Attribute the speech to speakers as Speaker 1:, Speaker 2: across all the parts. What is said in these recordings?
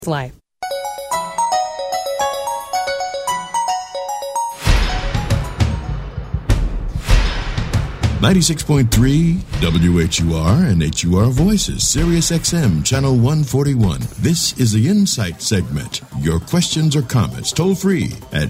Speaker 1: Life.
Speaker 2: .3 WHUR and HUR Voices, Sirius XM, Channel 141. This is the Insight segment. Your questions or comments toll free at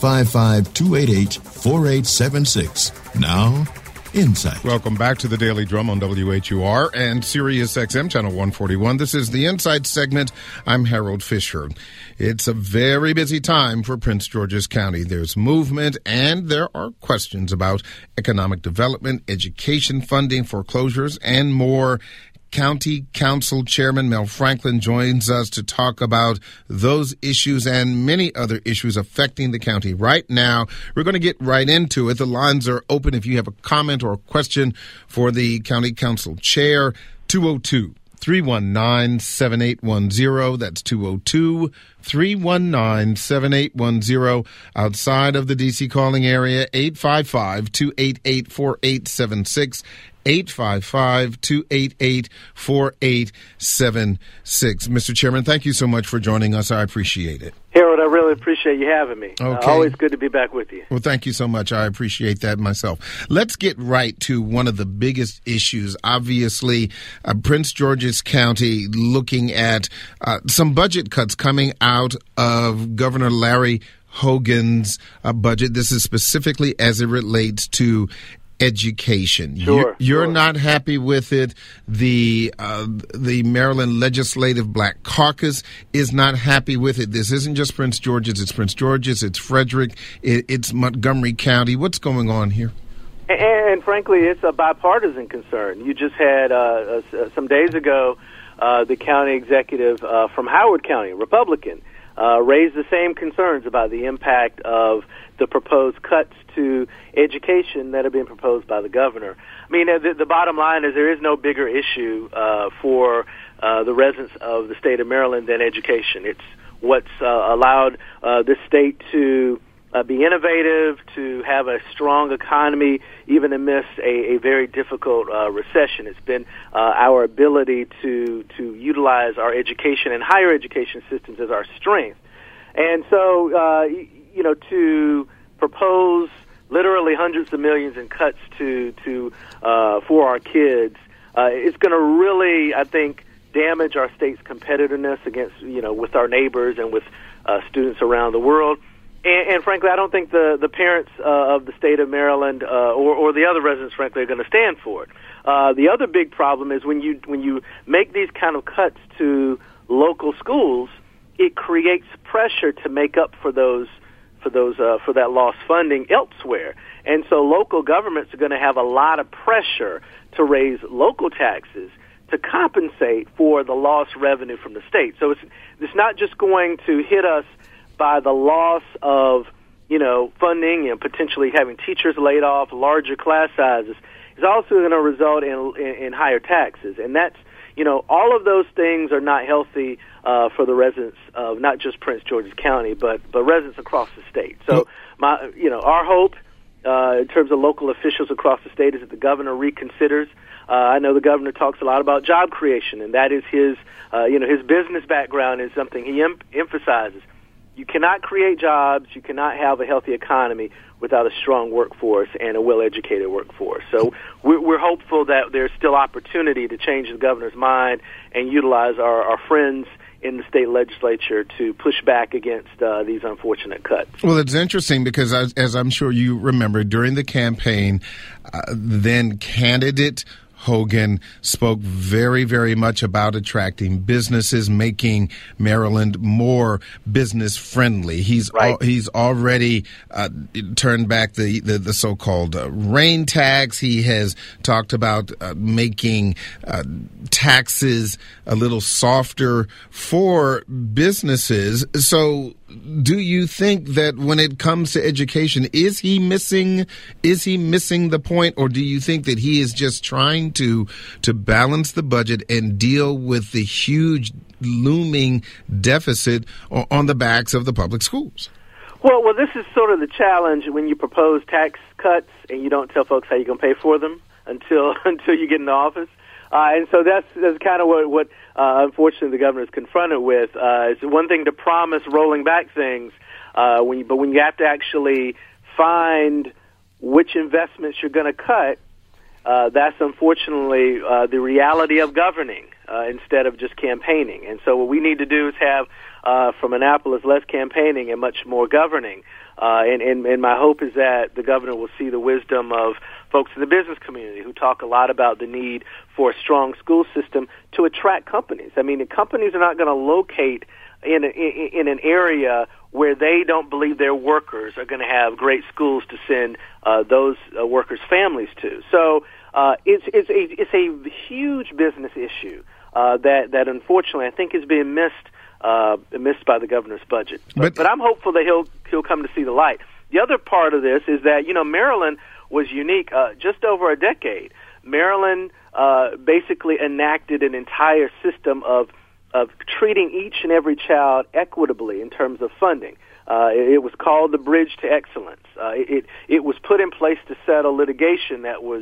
Speaker 2: 855-288-4876. Now, Insight.
Speaker 3: Welcome back to the Daily Drum on WHUR and Sirius XM, Channel 141. This is the Insight segment. I'm Harold Fisher. It's a very busy time for Prince George's County. There's movement and there are questions about economic development, education funding, foreclosures, and more. County Council Chairman Mel Franklin joins us to talk about those issues and many other issues affecting the county right now. We're going to get right into it. The lines are open if you have a comment or a question for the County Council Chair. 202-319-7810. That's 202-319-7810. Outside of the D.C. calling area, 855-288-4876. 855-288-4876. Mr. Chairman, thank you so much for joining us. I appreciate it.
Speaker 4: Harold, I really appreciate you having me.
Speaker 3: Okay.
Speaker 4: Always good to be back with you.
Speaker 3: Well, thank you so much. I appreciate that myself. Let's get right to one of the biggest issues. Obviously, Prince George's County looking at some budget cuts coming out of Governor Larry Hogan's budget. This is specifically as it relates to education. You're not happy with it. The Maryland Legislative Black Caucus is not happy with it. This isn't just Prince George's. It's Prince George's. It's Frederick. It's Montgomery County. What's going on here?
Speaker 4: And frankly, it's a bipartisan concern. You just had some days ago the county executive from Howard County, Republican, raised the same concerns about the impact of the proposed cuts to education that have been proposed by the governor. I mean, the bottom line is there is no bigger issue for the residents of the state of Maryland than education. It's what's allowed this state to be innovative, to have a strong economy, even amidst a very difficult recession. It's been our ability to utilize our education and higher education systems as our strength. And so, to propose literally hundreds of millions in cuts for our kids, it's going to really, I think, damage our state's competitiveness against, with our neighbors and with students around the world. And frankly, I don't think the parents of the state of Maryland or the other residents, frankly, are going to stand for it. The other big problem is when you make these kind of cuts to local schools, it creates pressure to make up for that lost funding elsewhere. And so local governments are going to have a lot of pressure to raise local taxes to compensate for the lost revenue from the state. So it's not just going to hit us by the loss of, funding and potentially having teachers laid off, larger class sizes. It's also going to result in higher taxes. And that's, all of those things are not healthy for the residents of not just Prince George's County, but residents across the state. So, our hope in terms of local officials across the state is that the governor reconsiders. I know the governor talks a lot about job creation, and that is his business background is something he emphasizes. You cannot create jobs, you cannot have a healthy economy without a strong workforce and a well-educated workforce. So we're hopeful that there's still opportunity to change the governor's mind and utilize our friends in the state legislature to push back against these unfortunate cuts.
Speaker 3: Well, it's interesting because, as I'm sure you remember, during the campaign, then candidate Hogan spoke very, very much about attracting businesses, making Maryland more business friendly. He's already turned back the so-called rain tax. He has talked about making taxes a little softer for businesses. So do you think that when it comes to education, is he missing the point, or do you think that he is just trying to balance the budget and deal with the huge looming deficit on the backs of the public schools?
Speaker 4: Well, this is sort of the challenge when you propose tax cuts and you don't tell folks how you're going to pay for them until you get in office. And so that's kind of what unfortunately, the governor is confronted with. It's one thing to promise rolling back things, but when you have to actually find which investments you're going to cut, that's unfortunately the reality of governing instead of just campaigning. And so what we need to do is have, from Annapolis, less campaigning and much more governing. And my hope is that the governor will see the wisdom of folks in the business community who talk a lot about the need for a strong school system to attract companies. I mean, the companies are not going to locate in an area where they don't believe their workers are going to have great schools to send those workers' families to. So it's a huge business issue that unfortunately I think is being missed by the governor's budget. But I'm hopeful that he'll come to see the light. The other part of this is that, Maryland was unique. Just over a decade, Maryland basically enacted an entire system of treating each and every child equitably in terms of funding. It was called the Bridge to Excellence. It was put in place to settle litigation that was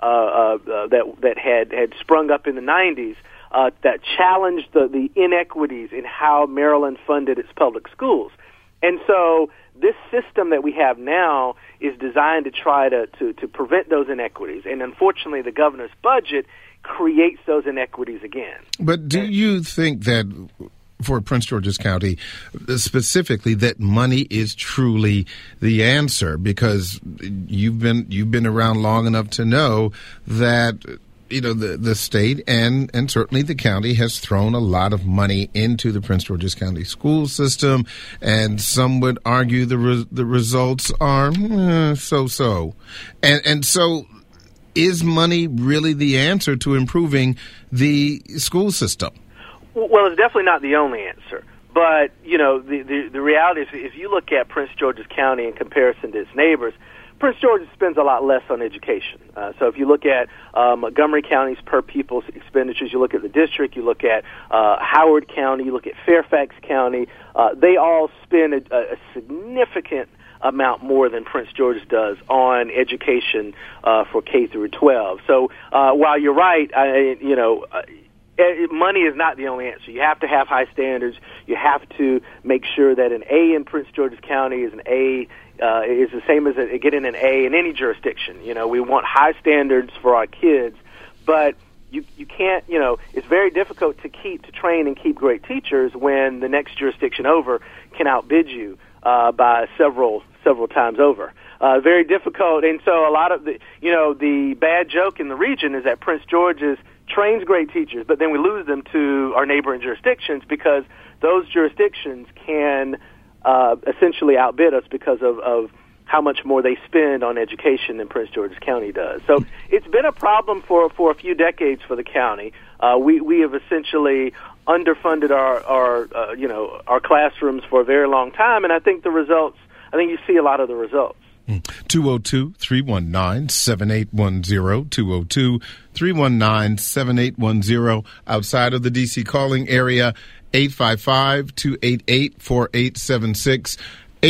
Speaker 4: that had sprung up in the 90s. That challenged the inequities in how Maryland funded its public schools. And so this system that we have now is designed to try to prevent those inequities. And unfortunately, the governor's budget creates those inequities again.
Speaker 3: But do you think that for Prince George's County specifically that money is truly the answer? Because you've been around long enough to know that the state and certainly the county has thrown a lot of money into the Prince George's County school system, and some would argue the results are so-so. And so is money really the answer to improving the school system?
Speaker 4: Well, it's definitely not the only answer. But, the reality is if you look at Prince George's County in comparison to its neighbors, Prince George's spends a lot less on education. So if you look at Montgomery County's per pupil expenditures, you look at the district, you look at Howard County, you look at Fairfax County, they all spend a significant amount more than Prince George's does on education for K through 12. So while you're right, money is not the only answer. You have to have high standards. You have to make sure that an A in Prince George's County is an A is the same as getting an A in any jurisdiction. We want high standards for our kids, but you can't. It's very difficult to train and keep great teachers when the next jurisdiction over can outbid you by several times over. Very difficult, and so a lot of the bad joke in the region is that Prince George's trains great teachers, but then we lose them to our neighboring jurisdictions because those jurisdictions can essentially outbid us because of how much more they spend on education than Prince George's County does. So it's been a problem for a few decades for the county. We have essentially underfunded our classrooms for a very long time, and I think you see a lot of the results.
Speaker 3: 202-319-7810, 202-319-7810. Outside of the D.C. calling area, 855-288-4876.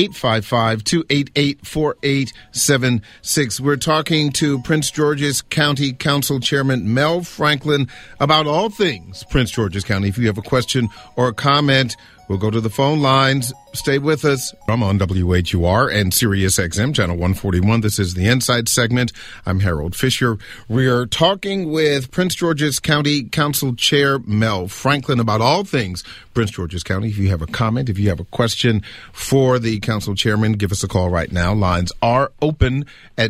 Speaker 3: 855-288-4876. We're talking to Prince George's County Council Chairman Mel Franklin about all things Prince George's County. If you have a question or a comment, we'll go to the phone lines. Stay with us. I'm on WHUR and Sirius XM, Channel 141. This is the Insight segment. I'm Harold Fisher. We are talking with Prince George's County Council Chair Mel Franklin about all things Prince George's County. If you have a comment, if you have a question for the council chairman, give us a call right now. Lines are open at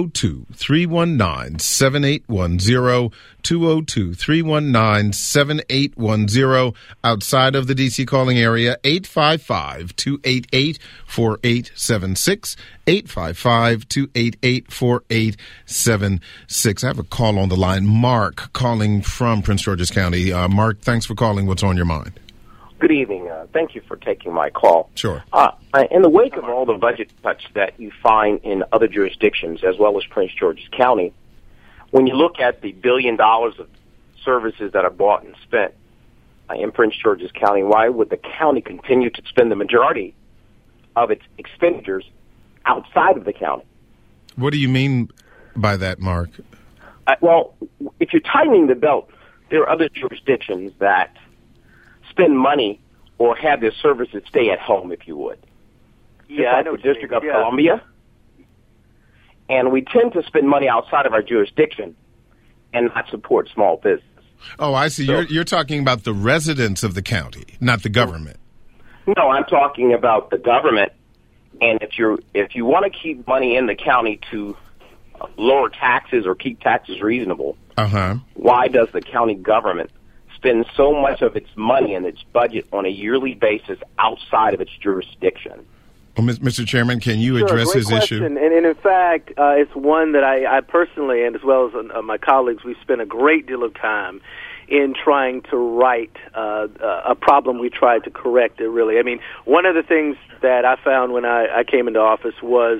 Speaker 3: 202-319-7810, 202-319-7810. Outside of the D.C. calling area, 855-288-4876, 855-288-4876. I have a call on the line. Mark calling from Prince George's County. Mark, thanks for calling. What's on your mind?
Speaker 1: Good evening. Thank you for taking my call.
Speaker 3: Sure.
Speaker 1: In the wake of all the budget cuts that you find in other jurisdictions, as well as Prince George's County, when you look at the $1 billion of services that are bought and spent in Prince George's County, why would the county continue to spend the majority of its expenditures outside of the county?
Speaker 3: What do you mean by that, Mark?
Speaker 1: Well, if you're tightening the belt there are other jurisdictions that spend money or have their services stay at home, if you would.
Speaker 4: Yeah,
Speaker 1: I know the District of Columbia. And we tend to spend money outside of our jurisdiction and not support small business.
Speaker 3: Oh, I see. So, you're talking about the residents of the county, not the government.
Speaker 1: No, I'm talking about the government. And if you want to keep money in the county to lower taxes or keep taxes reasonable, why does the county government spend so much of its money and its budget on a yearly basis outside of its jurisdiction?
Speaker 3: Well, Mr. Chairman, can you address his issue?
Speaker 4: And in fact, it's one that I personally, and as well as my colleagues, we've spent a great deal of time in trying to right a problem we tried to correct it, really. I mean, one of the things that I found when I came into office was,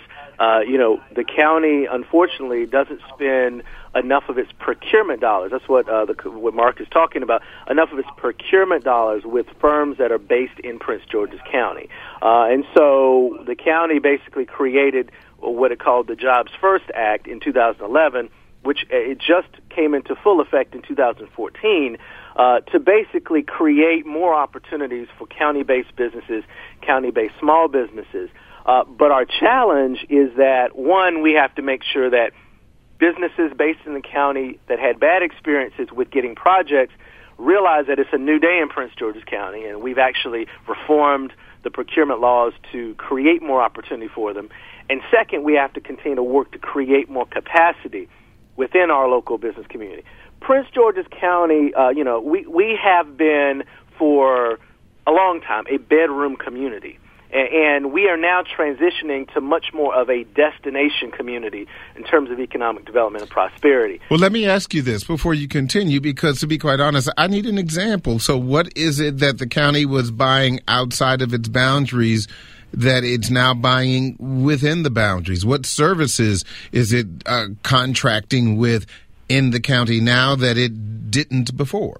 Speaker 4: the county, unfortunately, doesn't spend enough of its procurement dollars. That's what Mark is talking about. Enough of its procurement dollars with firms that are based in Prince George's County. And so the county basically created what it called the Jobs First Act in 2011, which it just came into full effect in 2014, to basically create more opportunities for county-based businesses, county-based small businesses. But our challenge is that, one, we have to make sure that businesses based in the county that had bad experiences with getting projects realize that it's a new day in Prince George's County, and we've actually reformed the procurement laws to create more opportunity for them. And second, we have to continue to work to create more capacity within our local business community. Prince George's County, we have been for a long time a bedroom community. And we are now transitioning to much more of a destination community in terms of economic development and prosperity.
Speaker 3: Well, let me ask you this before you continue, because to be quite honest, I need an example. So what is it that the county was buying outside of its boundaries that it's now buying within the boundaries? What services is it contracting with in the county now that it didn't before?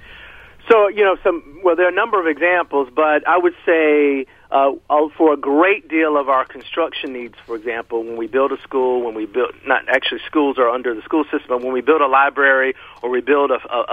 Speaker 4: So, there are a number of examples, but I would say for a great deal of our construction needs, for example, when we build a school, not actually schools are under the school system, but when we build a library or we build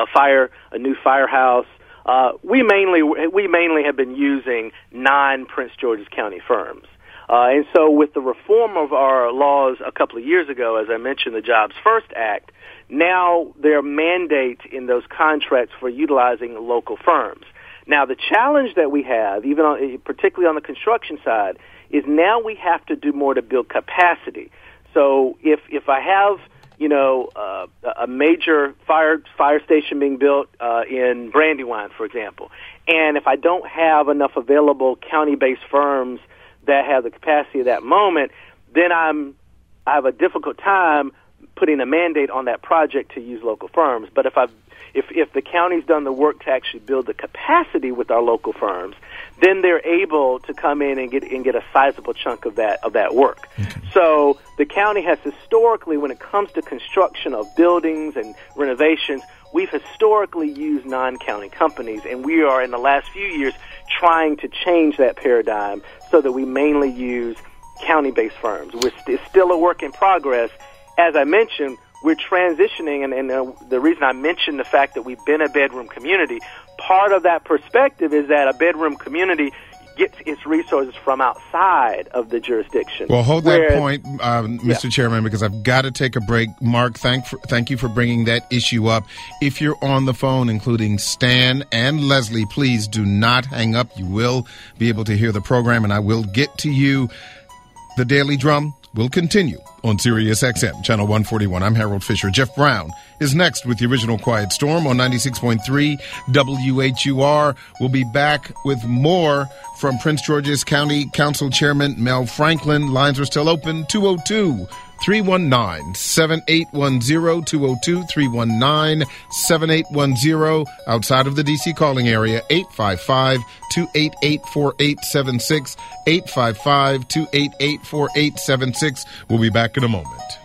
Speaker 4: a new firehouse, we mainly have been using non-Prince George's County firms. And so with the reform of our laws a couple of years ago, as I mentioned, the Jobs First Act, now there are mandates in those contracts for utilizing local firms. Now, the challenge that we have, particularly on the construction side, is now we have to do more to build capacity. So if I have, a major fire station being built in Brandywine, for example, and if I don't have enough available county-based firms that have the capacity at that moment, then I have a difficult time putting a mandate on that project to use local firms. But if the county's done the work to actually build the capacity with our local firms, then they're able to come in and get a sizable chunk of that work. Okay. So the county has historically, when it comes to construction of buildings and renovations, we've historically used non-county companies, and we are in the last few years trying to change that paradigm so that we mainly use county-based firms. It's still a work in progress. As I mentioned, we're transitioning, and the reason I mentioned the fact that we've been a bedroom community, part of that perspective is that a bedroom community gets its resources from outside of the jurisdiction.
Speaker 3: Well, hold that point, Mr. Chairman, because I've got to take a break. Mark, thank you for bringing that issue up. If you're on the phone, including Stan and Leslie, please do not hang up. You will be able to hear the program, and I will get to you. The Daily Drum will continue on Sirius XM, Channel 141. I'm Harold Fisher. Jeff Brown is next with the original Quiet Storm on 96.3 WHUR. We'll be back with more from Prince George's County Council Chairman Mel Franklin. Lines are still open, 202-319-7810, 202-319-7810. Outside of the D.C. calling area, 855-288-4876, 855-288-4876. We'll be back in a moment.